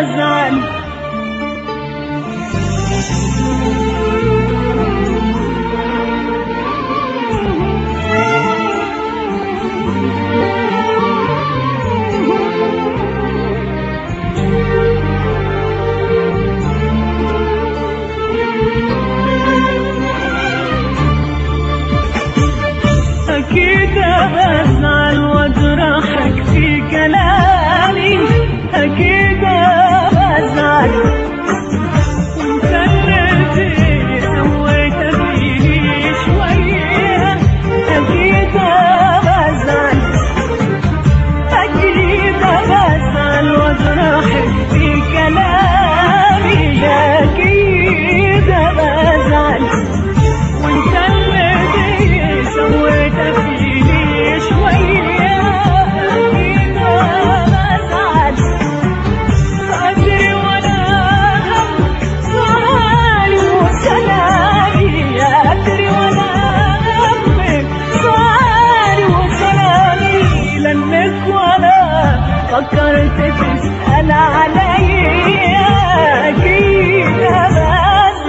بزعل. أكيد بزعل وأجرحك في كلامي، أكيد بزعل وأنت اللي سويت فيني شوية. أكيد بزعل، أكيد بزعل وأجرحك في كلامي، أكيد بزعل وأنت اللي سويت فيني شوية. أكيد بزعل، أدري ولا هم سؤالي وسلامي، أدري ولا همك سؤالي وسلامي، لأنك ولا فكرت تسأل عليا. أكيد بزعل.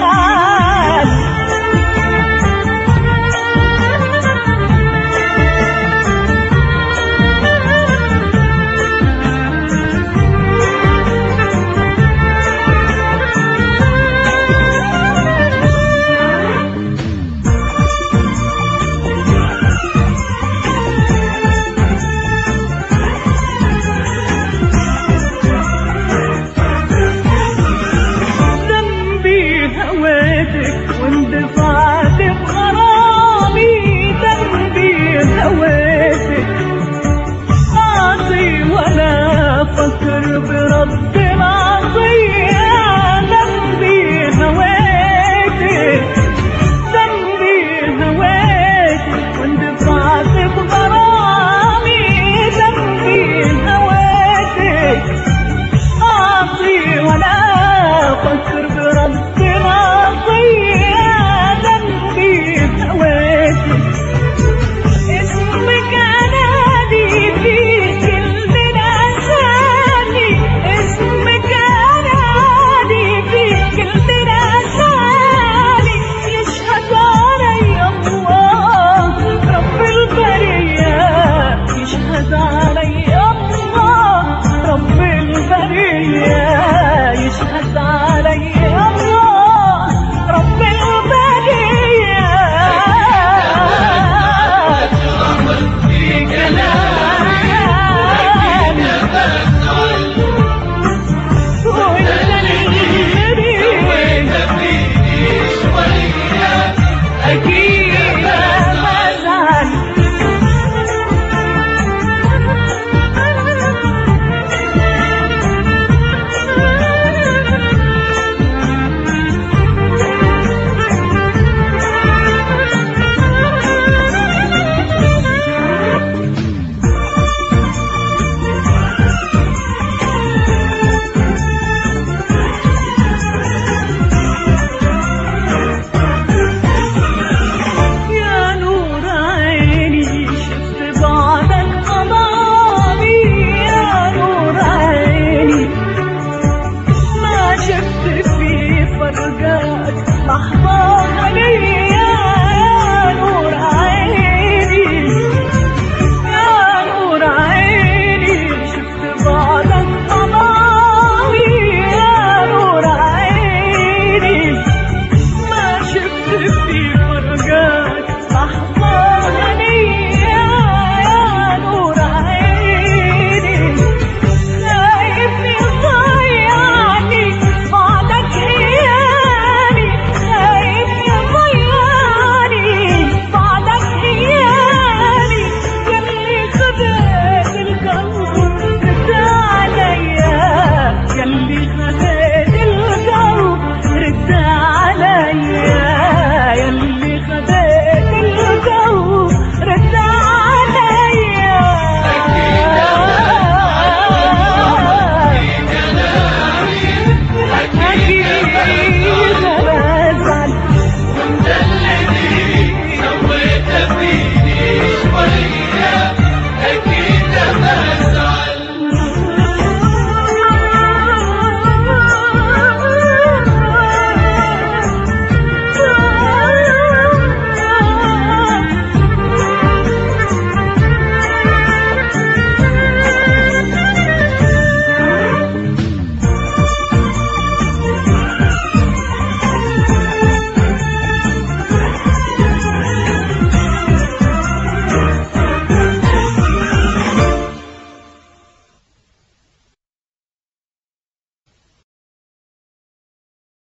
واندفعت بغرامي، ذنبي هويتك أعطي ولا أفكر برد العطية. ذنبي هويتك، ذنبي هويتك واندفعت بغرامي، ذنبي هويتك أعطي ولا أفكر برد العطية. اسمك أنادي فيك البلاساني، اسمك أنادي فيك البلاساني، يشهد علي الله رب البرية، يشهد علي الله رب البرية.